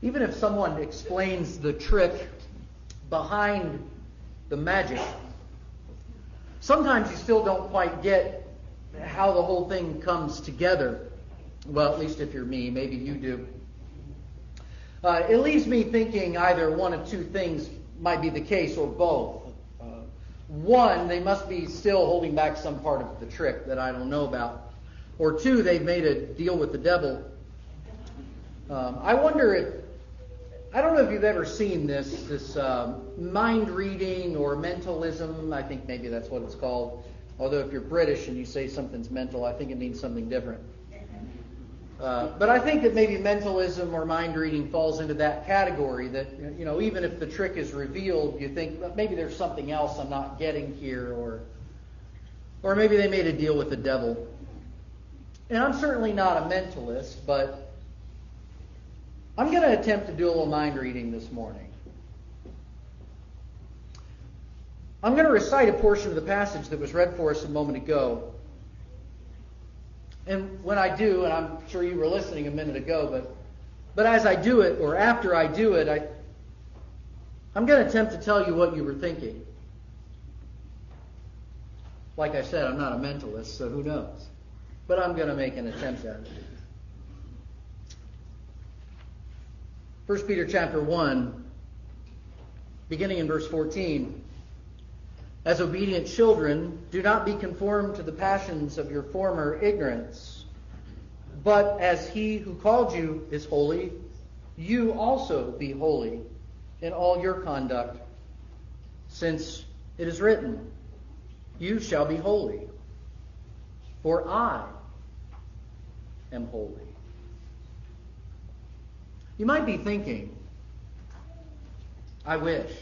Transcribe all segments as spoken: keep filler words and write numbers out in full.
Even if someone explains the trick behind the magic, sometimes you still don't quite get how the whole thing comes together. Well, at least if you're me, maybe you do. Uh, it leaves me thinking either one of two things might be the case, or both. Uh, one, they must be still holding back some part of the trick that I don't know about. Or two, they've made a deal with the devil. Um, I wonder if, I don't know if you've ever seen this, this um, mind reading or mentalism. I think maybe that's what it's called. Although if you're British and you say something's mental, I think it means something different. Uh, but I think that maybe mentalism or mind reading falls into that category, that, you know, even if the trick is revealed, you think, well, maybe there's something else I'm not getting here, or or maybe they made a deal with the devil. And I'm certainly not a mentalist, but I'm going to attempt to do a little mind reading this morning. I'm going to recite a portion of the passage that was read for us a moment ago. And when I do, and I'm sure you were listening a minute ago, but but as I do it, or after I do it, I, I'm going to attempt to tell you what you were thinking. Like I said, I'm not a mentalist, so who knows? But I'm going to make an attempt at it. First Peter chapter one, beginning in verse fourteen. As obedient children, do not be conformed to the passions of your former ignorance. But as he who called you is holy, you also be holy in all your conduct. Since it is written, you shall be holy, for I am holy. You might be thinking, I wish.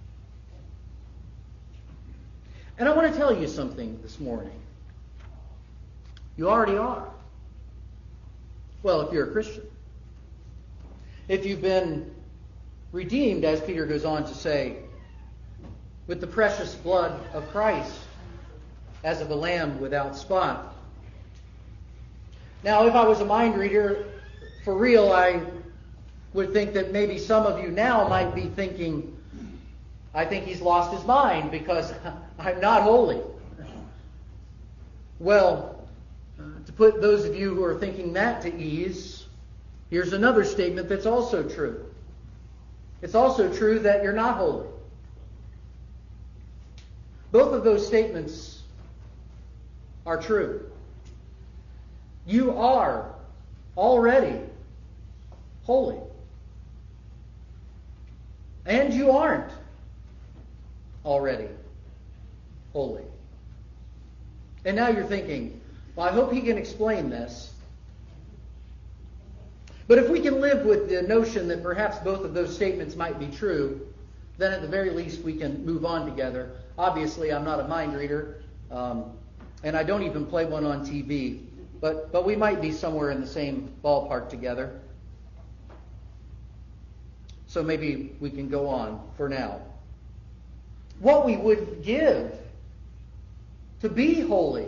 And I want to tell you something this morning. You already are. Well, if you're a Christian. If you've been redeemed, as Peter goes on to say, with the precious blood of Christ, as of a lamb without spot. Now, if I was a mind reader, for real, I would think that maybe some of you now might be thinking, I think he's lost his mind because I'm not holy. Well, uh, to put those of you who are thinking that to ease, here's another statement that's also true. It's also true that you're not holy. Both of those statements are true. You are already holy. And you aren't already holy. And now you're thinking, well, I hope he can explain this. But if we can live with the notion that perhaps both of those statements might be true, then at the very least we can move on together. Obviously, I'm not a mind reader, um, and I don't even play one on T V, but, but we might be somewhere in the same ballpark together. So maybe we can go on for now. What we would give to be holy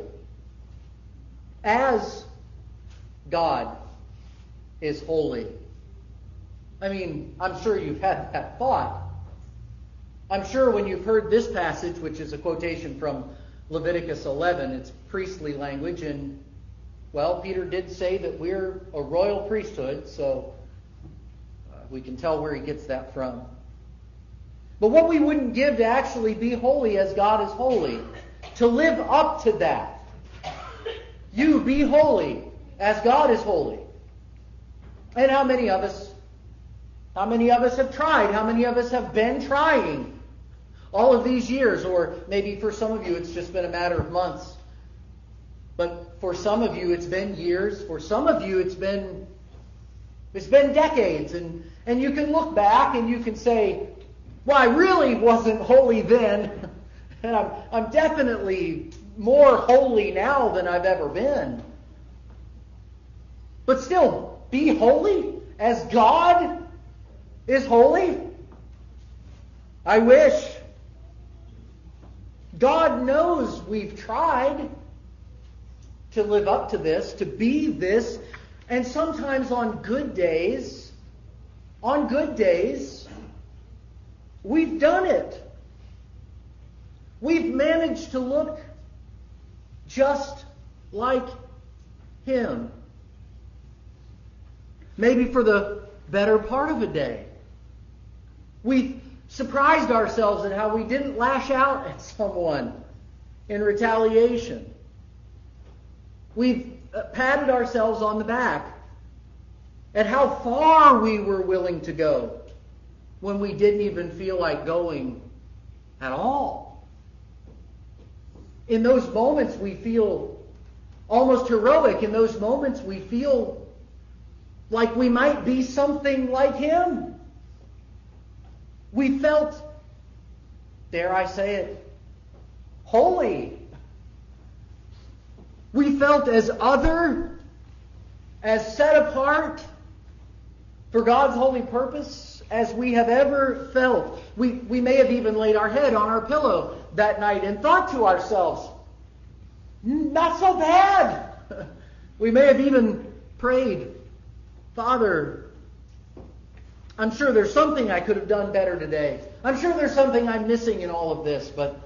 as God is holy. I mean, I'm sure you've had that thought. I'm sure when you've heard this passage, which is a quotation from Leviticus eleven, it's priestly language, and, well, Peter did say that we're a royal priesthood, so uh, we can tell where he gets that from. But what we wouldn't give to actually be holy as God is holy, to live up to that. You be holy as God is holy. And how many of us, how many of us have tried? How many of us have been trying all of these years? Or maybe for some of you it's just been a matter of months. But for some of you it's been years. For some of you it's been it's been decades. And, and you can look back and you can say, well, I really wasn't holy then, and I'm, I'm definitely more holy now than I've ever been. But still, be holy as God is holy? I wish. God knows we've tried to live up to this, to be this, and sometimes on good days, on good days, we've done it. We've managed to look just like Him. Maybe for the better part of a day. We've surprised ourselves at how we didn't lash out at someone in retaliation. We've patted ourselves on the back at how far we were willing to go when we didn't even feel like going at all. In those moments we feel almost heroic. In those moments we feel like we might be something like Him. We felt, dare I say it, holy. We felt as other, as set apart for God's holy purpose as we have ever felt. We, we may have even laid our head on our pillow that night and thought to ourselves, not so bad. We may have even prayed, Father, I'm sure there's something I could have done better today. I'm sure there's something I'm missing in all of this, but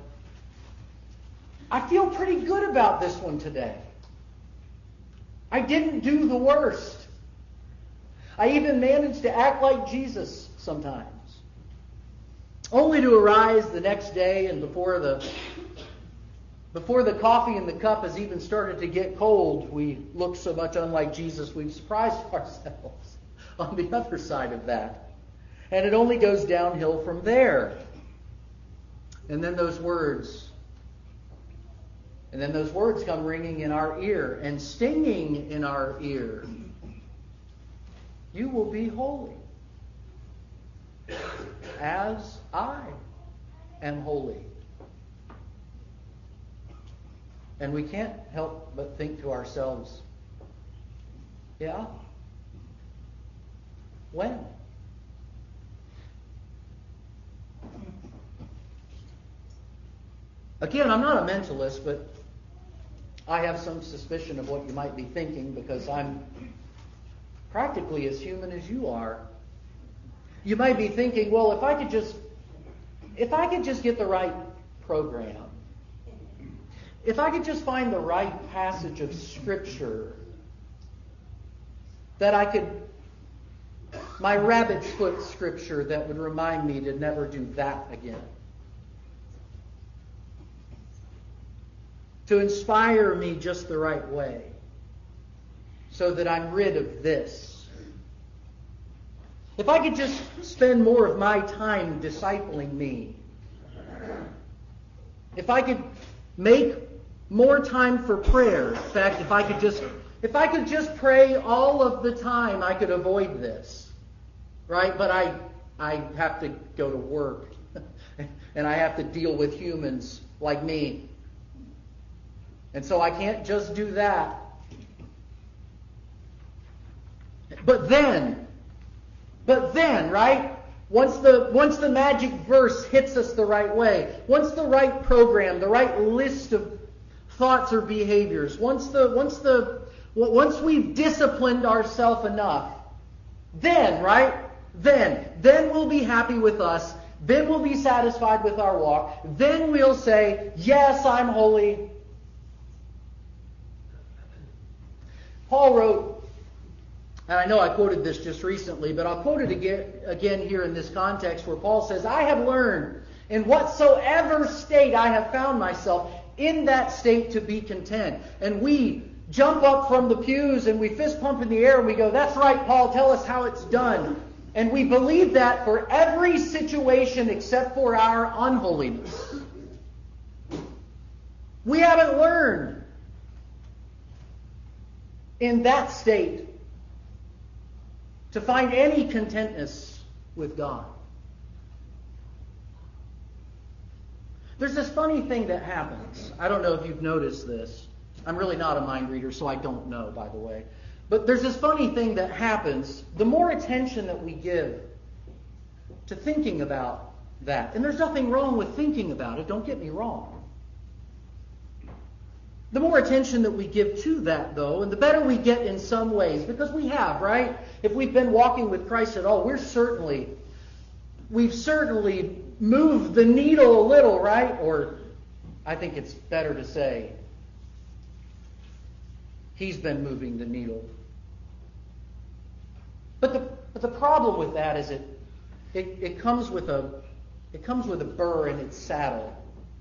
I feel pretty good about this one today. I didn't do the worst. I even managed to act like Jesus sometimes. Only to arise the next day and before the before the coffee in the cup has even started to get cold, we look so much unlike Jesus, we've surprised ourselves on the other side of that. And it only goes downhill from there. And then those words, and then those words come ringing in our ear and stinging in our ear. You will be holy, as I am holy. And we can't help but think to ourselves, yeah? When? Again, I'm not a mentalist, but I have some suspicion of what you might be thinking because I'm practically as human as you are. You might be thinking, well, if I could just if I could just get the right program, if I could just find the right passage of Scripture that I could, my rabbit's foot Scripture that would remind me to never do that again. To inspire me just the right way so that I'm rid of this. If I could just spend more of my time discipling me. If I could make more time for prayer. In fact, if I could just if I could just pray all of the time, I could avoid this. Right? But I I have to go to work and I have to deal with humans like me. And so I can't just do that. But then, but then, right? Once the once the magic verse hits us the right way, once the right program, the right list of thoughts or behaviors, once the once the once we've disciplined ourselves enough, then, right? Then, then we'll be happy with us. Then we'll be satisfied with our walk. Then we'll say, yes, I'm holy. Paul wrote, and I know I quoted this just recently, but I'll quote it again, again here in this context where Paul says, I have learned in whatsoever state I have found myself, in that state to be content. And we jump up from the pews and we fist pump in the air and we go, that's right, Paul, tell us how it's done. And we believe that for every situation except for our unholiness. We haven't learned in that state to find any contentness with God. There's this funny thing that happens. I don't know if you've noticed this. I'm really not a mind reader, so I don't know, by the way. But there's this funny thing that happens. The more attention that we give to thinking about that, and there's nothing wrong with thinking about it, don't get me wrong. The more attention that we give to that, though, and the better we get in some ways, because we have, right? If we've been walking with Christ at all, we're certainly, we've certainly moved the needle a little, right? Or I think it's better to say, He's been moving the needle. But the but the problem with that is it it, it comes with a it comes with a burr in its saddle.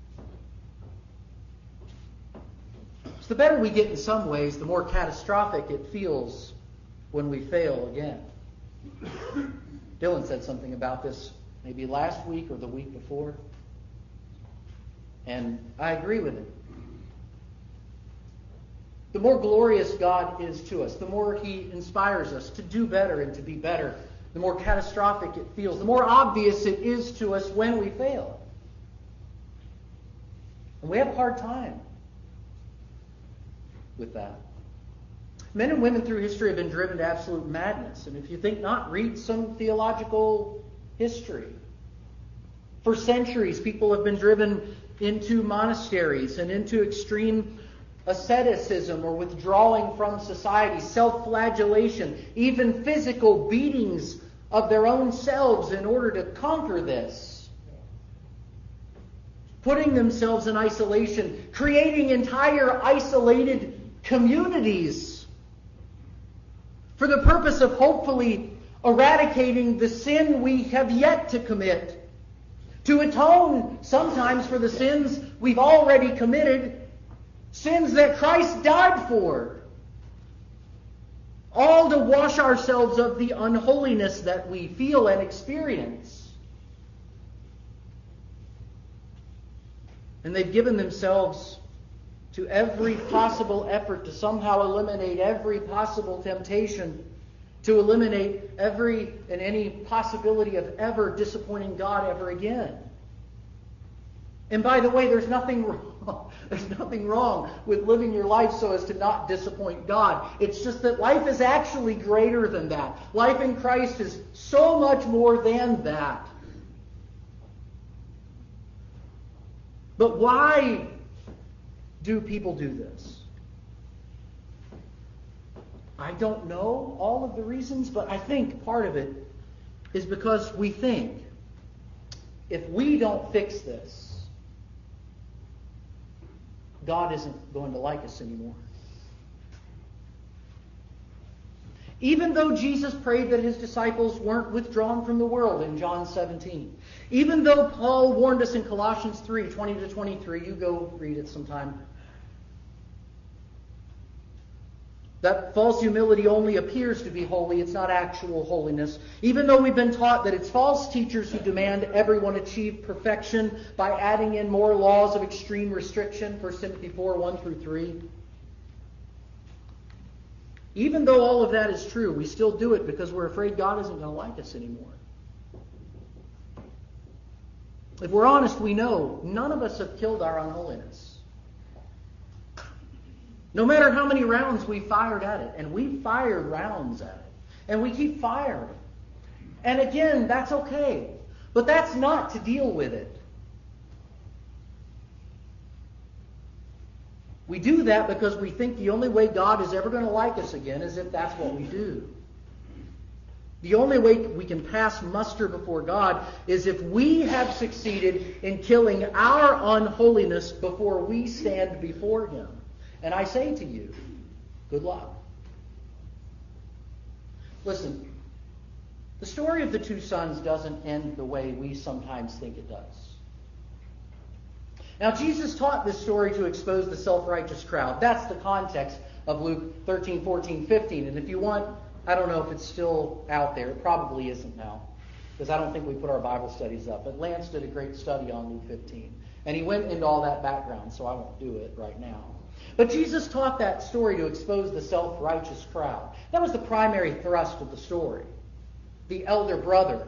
So the better we get in some ways, the more catastrophic it feels when we fail again. Dylan said something about this maybe last week or the week before. And I agree with him. The more glorious God is to us, the more He inspires us to do better and to be better, the more catastrophic it feels, the more obvious it is to us when we fail. And we have a hard time with that. Men and women through history have been driven to absolute madness. And if you think not, read some theological history. For centuries, people have been driven into monasteries and into extreme asceticism or withdrawing from society, self-flagellation, even physical beatings of their own selves in order to conquer this. Putting themselves in isolation, creating entire isolated communities for the purpose of hopefully eradicating the sin we have yet to commit, to atone sometimes for the sins we've already committed, sins that Christ died for. All to wash ourselves of the unholiness that we feel and experience. And they've given themselves to every possible effort to somehow eliminate every possible temptation, to eliminate every and any possibility of ever disappointing God ever again. And by the way, there's nothing wrong. There's nothing wrong with living your life so as to not disappoint God. It's just that life is actually greater than that. Life in Christ is so much more than that. But why do people do this? I don't know all of the reasons, but I think part of it is because we think if we don't fix this, God isn't going to like us anymore. Even though Jesus prayed that His disciples weren't withdrawn from the world in John seventeen. Even though Paul warned us in Colossians three, twenty to twenty-three. You go read it sometime. That false humility only appears to be holy. It's not actual holiness. Even though we've been taught that it's false teachers who demand everyone achieve perfection by adding in more laws of extreme restriction, First Timothy four, one through three. Even though all of that is true, we still do it because we're afraid God isn't going to like us anymore. If we're honest, we know none of us have killed our unholiness. No matter how many rounds we fired at it, and we fired rounds at it, and we keep firing. And again, that's okay. But that's not to deal with it. We do that because we think the only way God is ever going to like us again is if that's what we do. The only way we can pass muster before God is if we have succeeded in killing our unholiness before we stand before Him. And I say to you, good luck. Listen, the story of the two sons doesn't end the way we sometimes think it does. Now, Jesus taught this story to expose the self-righteous crowd. That's the context of Luke thirteen, fourteen, fifteen. And if you want, I don't know if it's still out there. It probably isn't now, because I don't think we put our Bible studies up. But Lance did a great study on Luke fifteen. And he went into all that background, so I won't do it right now. But Jesus taught that story to expose the self-righteous crowd. That was the primary thrust of the story. The elder brother.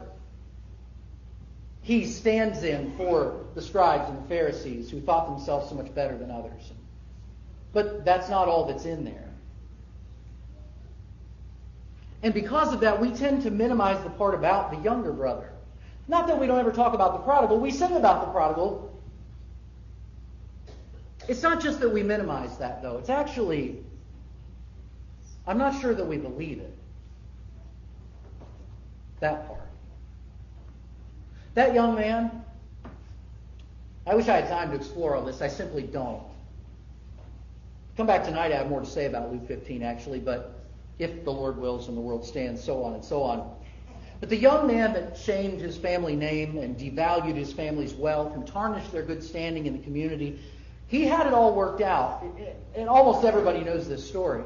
He stands in for the scribes and the Pharisees who thought themselves so much better than others. But that's not all that's in there. And because of that, we tend to minimize the part about the younger brother. Not that we don't ever talk about the prodigal. We sing about the prodigal. It's not just that we minimize that, though. It's actually, I'm not sure that we believe it. That part. That young man, I wish I had time to explore all this. I simply don't. Come back tonight, I have more to say about Luke fifteen, actually, but if the Lord wills and the world stands, so on and so on. But the young man that shamed his family name and devalued his family's wealth and tarnished their good standing in the community, he had it all worked out. And almost everybody knows this story.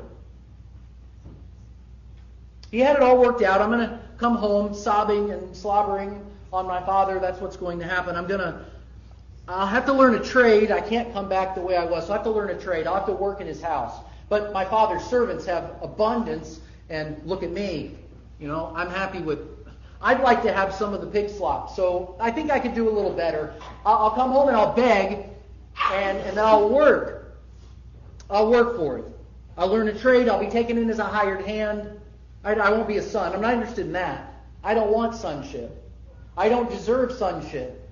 He had it all worked out. I'm going to come home sobbing and slobbering on my father. That's what's going to happen. I'm going to, I'll have to learn a trade. I can't come back the way I was. So I have to learn a trade. I'll have to work in his house. But my father's servants have abundance, and look at me. You know, I'm happy with, I'd like to have some of the pig slop. So I think I could do a little better. I'll, I'll come home and I'll beg, and, and then I'll work. I'll work for it. I'll learn a trade. I'll be taken in as a hired hand. I, I won't be a son. I'm not interested in that. I don't want sonship. I don't deserve sonship.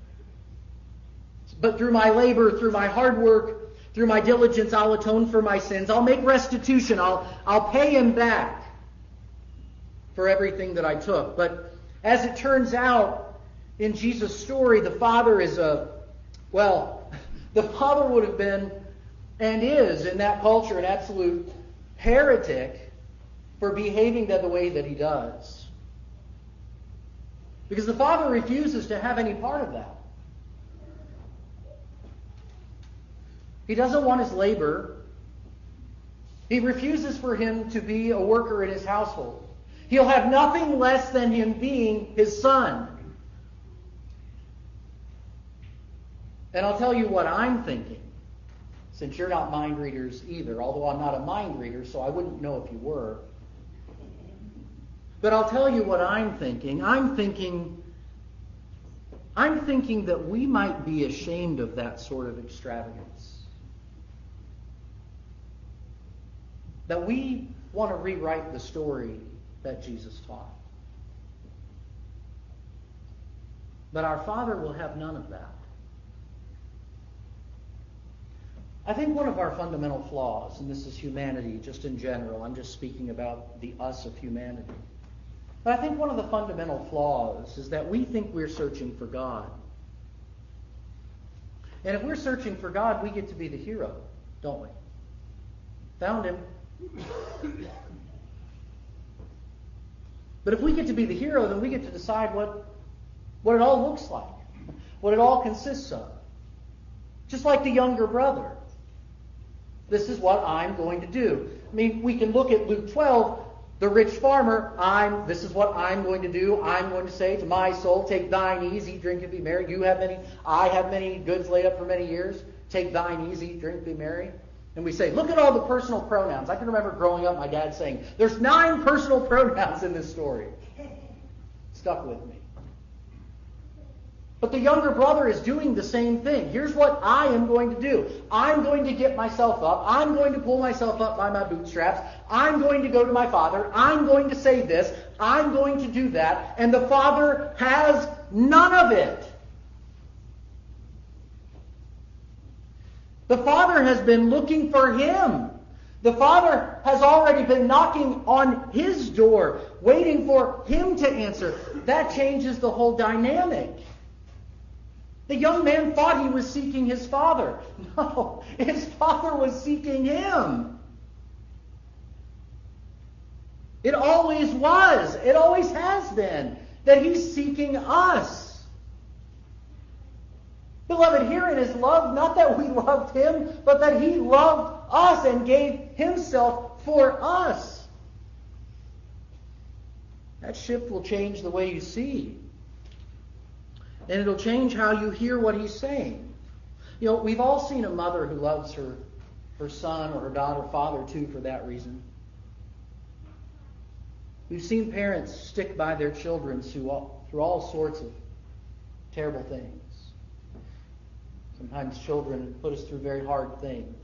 But through my labor, through my hard work, through my diligence, I'll atone for my sins. I'll make restitution. I'll, I'll pay him back for everything that I took. But as it turns out, in Jesus' story, the father is a, well, the father would have been and is, in that culture, an absolute heretic for behaving the way that he does. Because the father refuses to have any part of that. He doesn't want his labor. He refuses for him to be a worker in his household. He'll have nothing less than him being his son. And I'll tell you what I'm thinking, since you're not mind readers either, although I'm not a mind reader, so I wouldn't know if you were. But I'll tell you what I'm thinking. I'm thinking, I'm thinking that we might be ashamed of that sort of extravagance. That we want to rewrite the story that Jesus taught. But our Father will have none of that. I think one of our fundamental flaws, and this is humanity just in general, I'm just speaking about the us of humanity. But I think one of the fundamental flaws is that we think we're searching for God. And if we're searching for God, we get to be the hero, don't we? Found him. But if we get to be the hero, then we get to decide what, what it all looks like, what it all consists of. Just like the younger brother. This is what I'm going to do. I mean, we can look at Luke twelve, the rich farmer, I'm, this is what I'm going to do. I'm going to say to my soul, take thine ease, eat, drink, and be merry. You have many, I have many goods laid up for many years. Take thine ease, eat, drink, be merry. And we say, look at all the personal pronouns. I can remember growing up my dad saying, there's nine personal pronouns in this story. Stuck with me. But the younger brother is doing the same thing. Here's what I am going to do. I'm going to get myself up. I'm going to pull myself up by my bootstraps. I'm going to go to my father. I'm going to say this. I'm going to do that. And the father has none of it. The father has been looking for him. The father has already been knocking on his door, waiting for him to answer. That changes the whole dynamic. The young man thought he was seeking his father. No, his father was seeking him. It always was. It always has been. That he's seeking us. Beloved, herein is love, not that we loved him, but that he loved us and gave himself for us. That shift will change the way you see. And it'll change how you hear what he's saying. You know, we've all seen a mother who loves her, her son or her daughter, father too, for that reason. We've seen parents stick by their children through all, through all sorts of terrible things. Sometimes children put us through very hard things.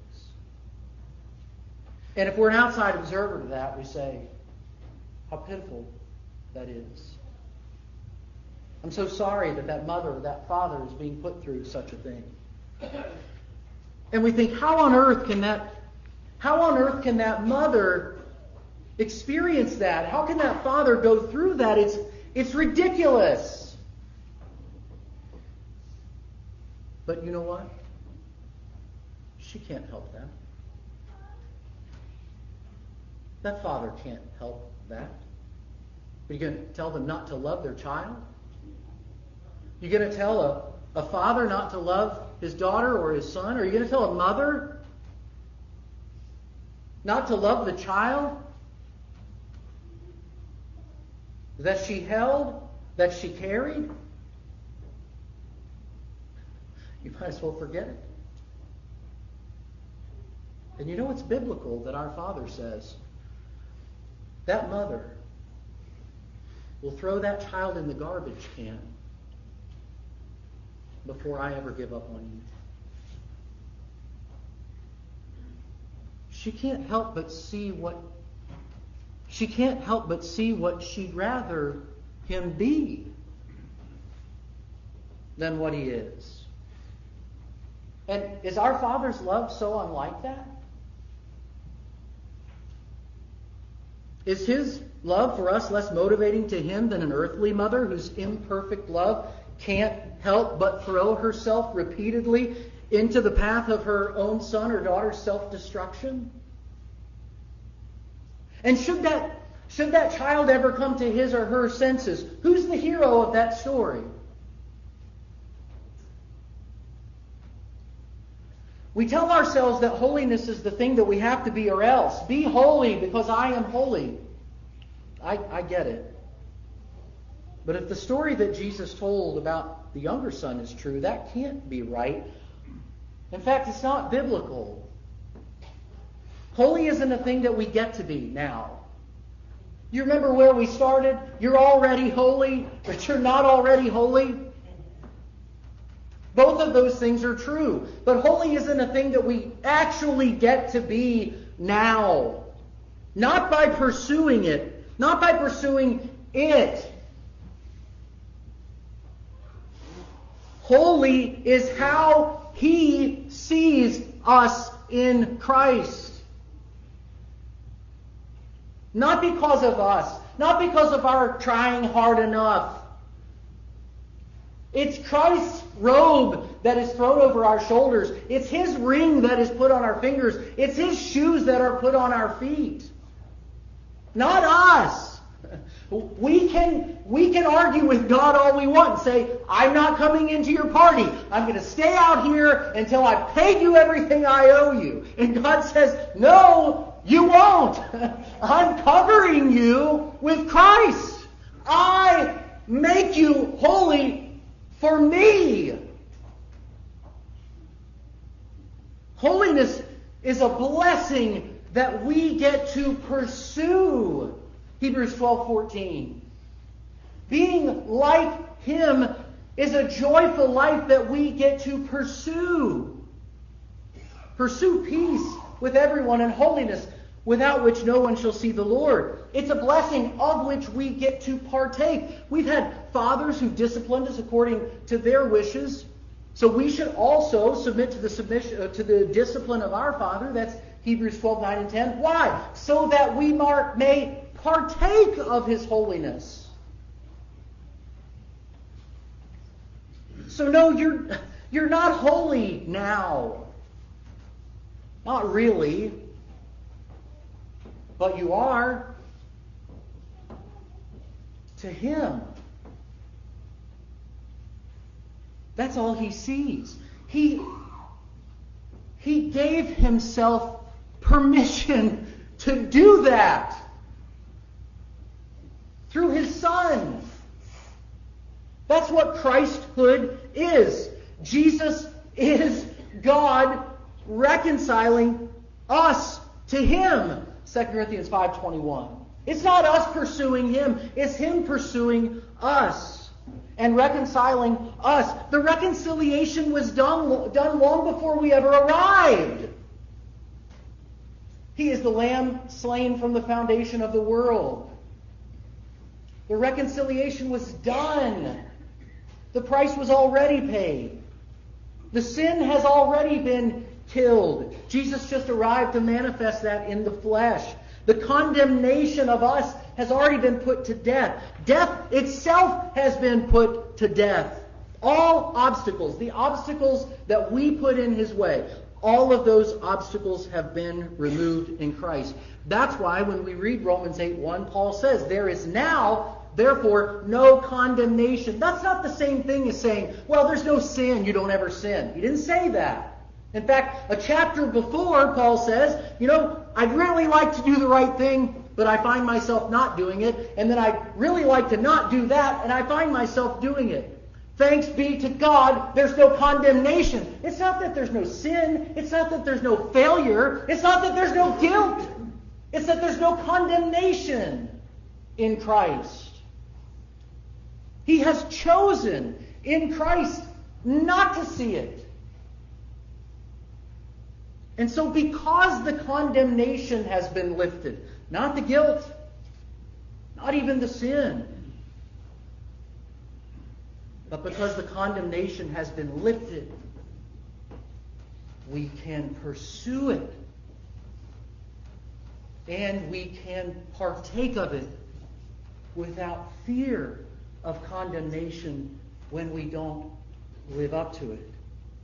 And if we're an outside observer to that, we say, how pitiful that is. I'm so sorry that that mother or that father is being put through such a thing. And we think, how on earth can that, how on earth can that mother experience that? How can that father go through that? It's, it's ridiculous. But you know what? She can't help that. That father can't help that. Are you going to tell them not to love their child? You're going to tell a, a father not to love his daughter or his son? Are you going to tell a mother not to love the child that she held, that she carried? You might as well forget it. And you know it's biblical that our Father says, that mother will throw that child in the garbage can before I ever give up on you. She can't help but see what she can't help but see what she'd rather him be than what he is. And is our Father's love so unlike that? Is his love for us less motivating to him than an earthly mother whose imperfect love can't help but throw herself repeatedly into the path of her own son or daughter's self-destruction? And should that, should that child ever come to his or her senses, who's the hero of that story? We tell ourselves that holiness is the thing that we have to be or else. Be holy because I am holy. I, I get it. But if the story that Jesus told about the younger son is true, that can't be right. In fact, it's not biblical. Holy isn't a thing that we get to be now. You remember where we started? You're already holy, but you're not already holy. Both of those things are true. But holy isn't a thing that we actually get to be now. Not by pursuing it. Not by pursuing it. Holy is how he sees us in Christ. Not because of us. Not because of our trying hard enough. It's Christ's robe that is thrown over our shoulders. It's his ring that is put on our fingers. It's his shoes that are put on our feet. Not us. We can, we can argue with God all we want and say, I'm not coming into your party. I'm going to stay out here until I've paid you everything I owe you. And God says, no, you won't. I'm covering you with Christ. I make you holy for me. Holiness is a blessing that we get to pursue. Hebrews twelve fourteen. Being like him is a joyful life that we get to pursue. Pursue peace with everyone and holiness, without which no one shall see the Lord. It's a blessing of which we get to partake. We've had fathers who disciplined us according to their wishes. So we should also submit to the submission uh, to the discipline of our Father. That's Hebrews twelve nine and ten. Why? So that we mar- may partake of his holiness. So no, you're you're not holy now. Not really. But you are to him. That's all he sees. He, he gave himself permission to do that through his Son. That's what Christhood is. Jesus is God reconciling us to him. Second Corinthians five twenty-one. It's not us pursuing him. It's him pursuing us and reconciling us. The reconciliation was done, done long before we ever arrived. He is the Lamb slain from the foundation of the world. The reconciliation was done. The price was already paid. The sin has already been killed. Jesus just arrived to manifest that in the flesh. The condemnation of us has already been put to death. Death itself has been put to death. All obstacles, the obstacles that we put in His way, all of those obstacles have been removed in Christ. That's why when we read Romans eight one, Paul says, there is now, therefore, no condemnation. That's not the same thing as saying, well, there's no sin, you don't ever sin. He didn't say that. In fact, a chapter before, Paul says, you know, I'd really like to do the right thing, but I find myself not doing it. And then I'd really like to not do that, and I find myself doing it. Thanks be to God, there's no condemnation. It's not that there's no sin. It's not that there's no failure. It's not that there's no guilt. It's that there's no condemnation in Christ. He has chosen in Christ not to see it. And so because the condemnation has been lifted, not the guilt, not even the sin, but because the condemnation has been lifted, we can pursue it. And we can partake of it without fear of condemnation when we don't live up to it.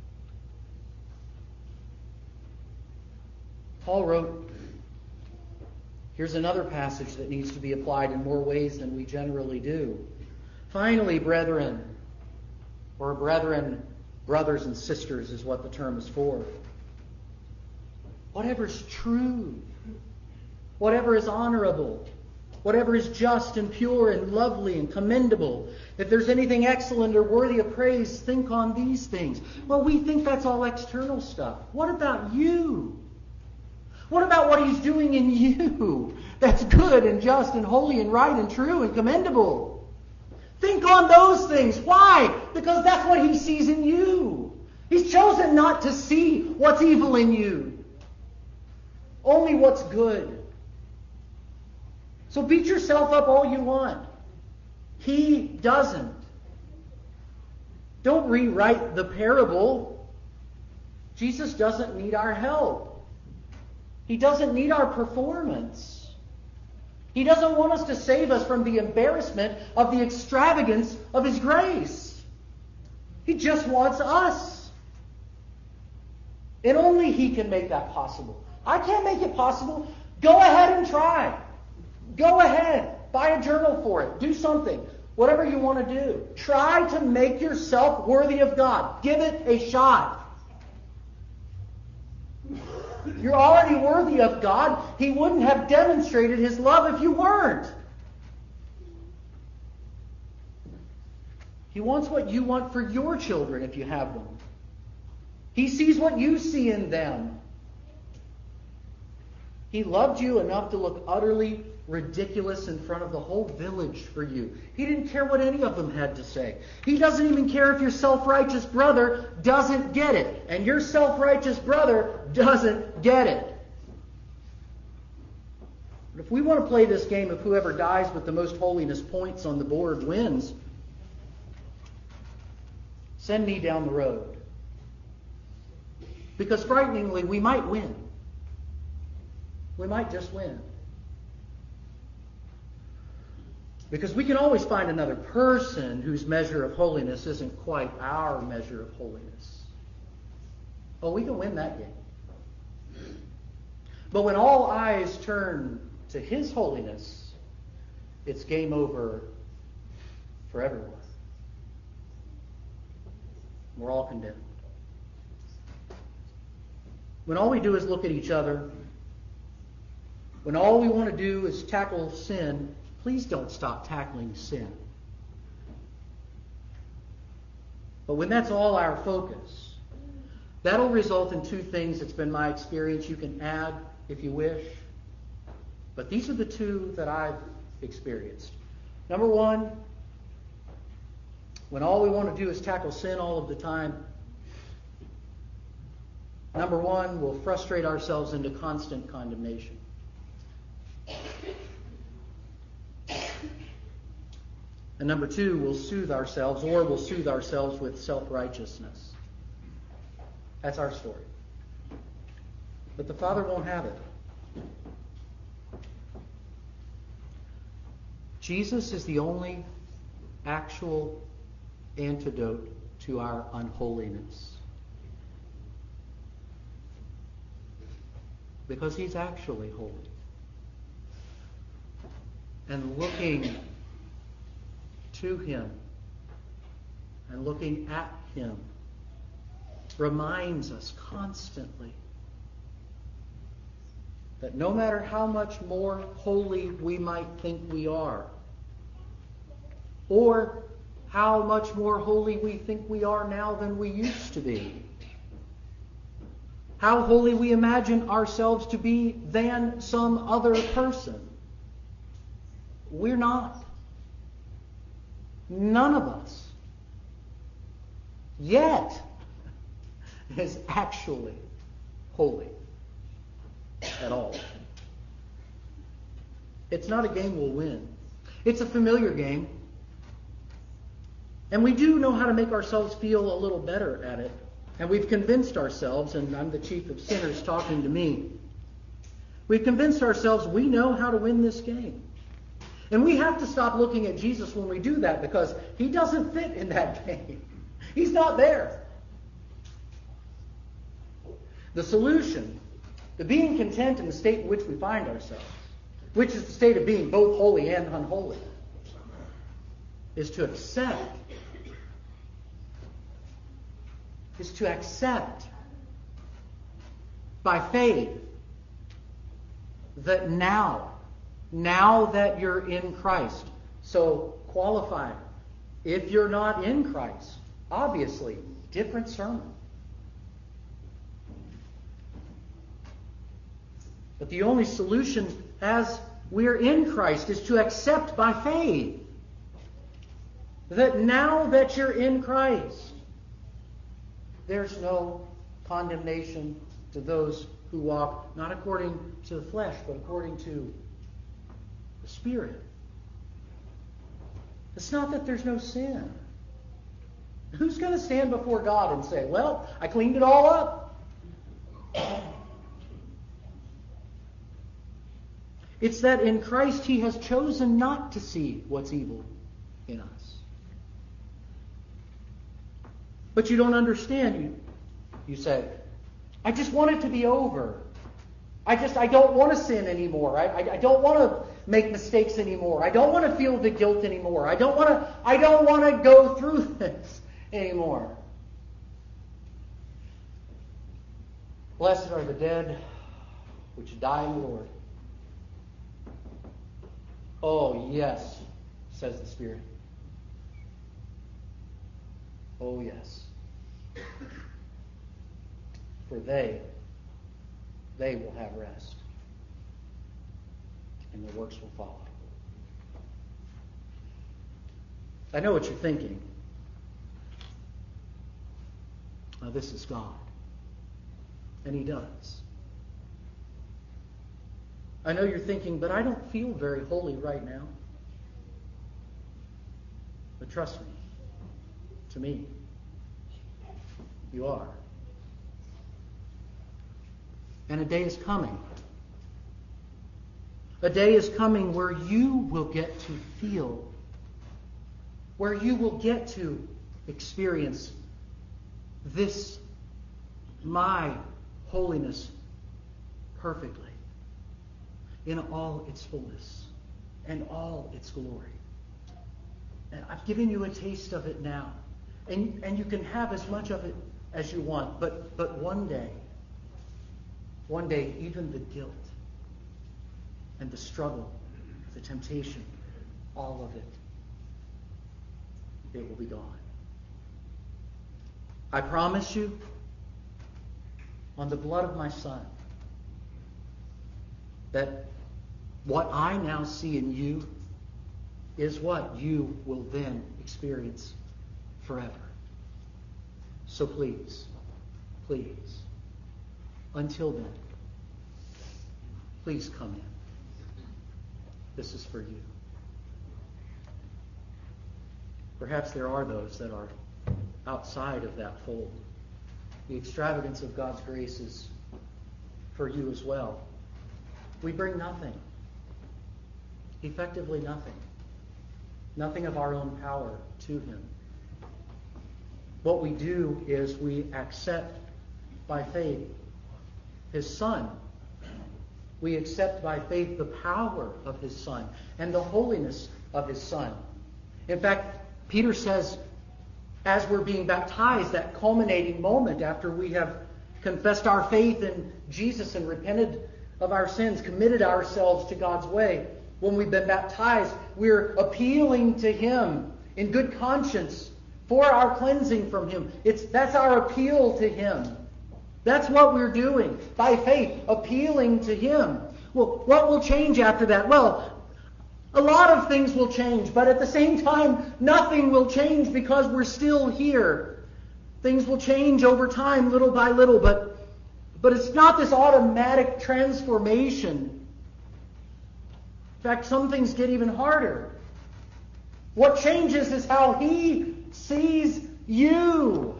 Paul wrote, here's another passage that needs to be applied in more ways than we generally do. Finally, brethren, or brethren, brothers and sisters is what the term is for. Whatever's true, whatever is honorable, whatever is just and pure and lovely and commendable, if there's anything excellent or worthy of praise, think on these things. Well, we think that's all external stuff. What about you? What about what He's doing in you that's good and just and holy and right and true and commendable? Think on those things. Why? Because that's what He sees in you. He's chosen not to see what's evil in you, only what's good. So beat yourself up all you want. He doesn't. Don't rewrite the parable. Jesus doesn't need our help. He doesn't need our performance. He doesn't want us to save us from the embarrassment of the extravagance of His grace. He just wants us. And only He can make that possible. I can't make it possible. Go ahead and try. Go ahead. Buy a journal for it. Do something. Whatever you want to do. Try to make yourself worthy of God. Give it a shot. You're already worthy of God. He wouldn't have demonstrated His love if you weren't. He wants what you want for your children if you have them. He sees what you see in them. He loved you enough to look utterly ridiculous in front of the whole village for you. He didn't care what any of them had to say. He doesn't even care if your self-righteous brother doesn't get it. And your self-righteous brother doesn't get it. But if we want to play this game of whoever dies with the most holiness points on the board wins, send me down the road. Because frighteningly, we might win. We might just win. Because we can always find another person whose measure of holiness isn't quite our measure of holiness. Oh, we can win that game. But when all eyes turn to His holiness, it's game over for everyone. We're all condemned. When all we do is look at each other, when all we want to do is tackle sin, please don't stop tackling sin. But when that's all our focus, that'll result in two things. It's been my experience. You can add if you wish. But these are the two that I've experienced. Number one, when all we want to do is tackle sin all of the time, number one, we'll frustrate ourselves into constant condemnation. And number two, we'll soothe ourselves, or we'll soothe ourselves with self-righteousness. That's our story. But the Father won't have it. Jesus is the only actual antidote to our unholiness. Because he's actually holy. And looking to him and looking at him reminds us constantly that no matter how much more holy we might think we are, or how much more holy we think we are now than we used to be, how holy we imagine ourselves to be than some other person, we're not. None of us yet is actually holy at all. It's not a game we'll win. It's a familiar game. And we do know how to make ourselves feel a little better at it. And we've convinced ourselves, and I'm the chief of sinners talking to me, we've convinced ourselves we know how to win this game. And we have to stop looking at Jesus when we do that, because he doesn't fit in that game. He's not there. The solution to being content in the state in which we find ourselves, which is the state of being both holy and unholy, is to accept is to accept by faith that now, now that you're in Christ, so qualify. If you're not in Christ, obviously, different sermon. But the only solution as we're in Christ is to accept by faith that now that you're in Christ, there's no condemnation to those who walk not according to the flesh, but according to the Spirit. It's not that there's no sin. Who's going to stand before God and say, well, I cleaned it all up? It's that in Christ he has chosen not to see what's evil in us. But you don't understand. You, you say, I just want it to be over. I just, I don't want to sin anymore. I, I, I don't want to make mistakes anymore. I don't want to feel the guilt anymore. I don't want to, I don't want to go through this anymore. Blessed are the dead which die in the Lord. Oh, yes, says the Spirit. Oh, yes. For they, they will have rest, and their works will follow. I know what you're thinking. Now, this is God. And he does. I know you're thinking, but I don't feel very holy right now. But trust me, to me, you are. And a day is coming. A day is coming where you will get to feel, where you will get to experience this, my holiness, perfectly, in all its fullness and all its glory. And I've given you a taste of it now. And, and you can have as much of it as you want. But, but one day, one day, even the guilt and the struggle, the temptation, all of it, it will be gone. I promise you, on the blood of my Son, that what I now see in you is what you will then experience forever. So please, please, until then, please come in. This is for you. Perhaps there are those that are outside of that fold. The extravagance of God's grace is for you as well. We bring nothing. Effectively nothing. Nothing of our own power to him. What we do is we accept by faith his Son. We accept by faith the power of his Son and the holiness of his Son. In fact, Peter says, as we're being baptized, that culminating moment after we have confessed our faith in Jesus and repented of our sins, committed ourselves to God's way, when we've been baptized, we're appealing to him in good conscience for our cleansing from him. It's that's our appeal to him. That's what we're doing by faith, appealing to him. Well, what will change after that? Well, a lot of things will change, but at the same time, nothing will change because we're still here. Things will change over time, little by little, but, but it's not this automatic transformation. In fact, some things get even harder. What changes is how he sees you.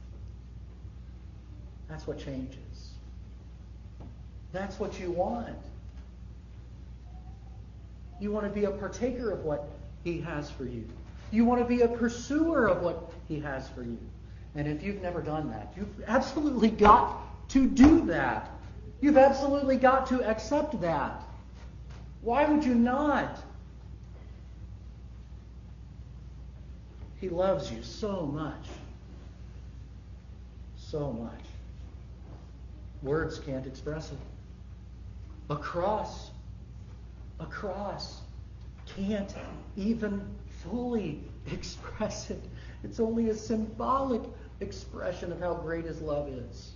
That's what changes. That's what you want. You want to be a partaker of what he has for you. You want to be a pursuer of what he has for you. And if you've never done that, you've absolutely got to do that. You've absolutely got to accept that. Why would you not? He loves you so much. So much. Words can't express it. A cross, a cross can't even fully express it. It's only a symbolic expression of how great his love is.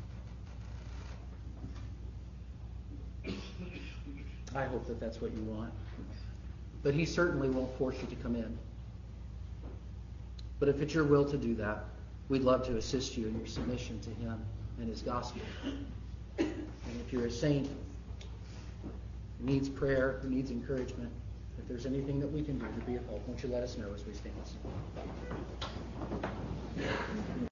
I hope that that's what you want. But he certainly won't force you to come in. But if it's your will to do that, we'd love to assist you in your submission to him and his gospel. And if you're a saint who needs prayer, who needs encouragement, if there's anything that we can do to be of help, won't you let us know as we stand.